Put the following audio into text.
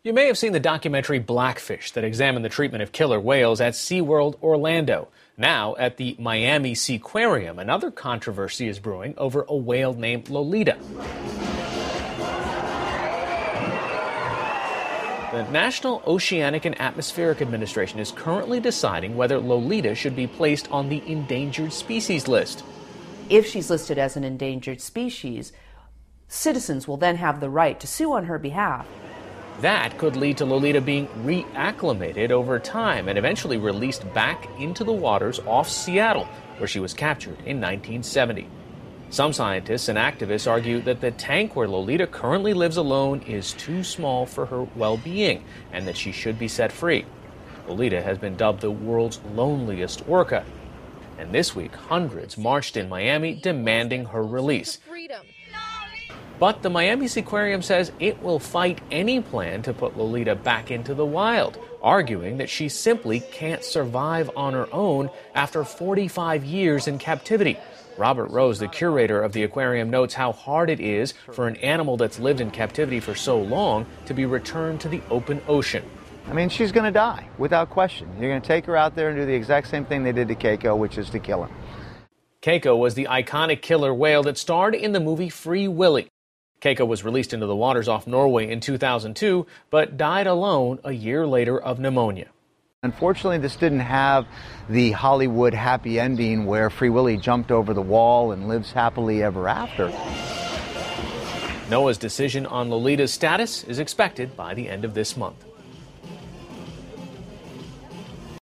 You may have seen the documentary Blackfish that examined the treatment of killer whales at SeaWorld Orlando. Now, at the Miami Seaquarium, another controversy is brewing over a whale named Lolita. The National Oceanic and Atmospheric Administration is currently deciding whether Lolita should be placed on the endangered species list. If she's listed as an endangered species, citizens will then have the right to sue on her behalf. That could lead to Lolita being reacclimated over time and eventually released back into the waters off Seattle, where she was captured in 1970. Some scientists and activists argue that the tank where Lolita currently lives alone is too small for her well-being and that she should be set free. Lolita has been dubbed the world's loneliest orca. And this week, hundreds marched in Miami demanding her release. But the Miami Seaquarium says it will fight any plan to put Lolita back into the wild, arguing that she simply can't survive on her own after 45 years in captivity. Robert Rose, the curator of the aquarium, notes how hard it is for an animal that's lived in captivity for so long to be returned to the open ocean. I mean, she's going to die, without question. You're going to take her out there and do the exact same thing they did to Keiko, which is to kill her. Keiko was the iconic killer whale that starred in the movie Free Willy. Keiko was released into the waters off Norway in 2002, but died alone a year later of pneumonia. Unfortunately, this didn't have the Hollywood happy ending where Free Willy jumped over the wall and lives happily ever after. NOAA's decision on Lolita's status is expected by the end of this month.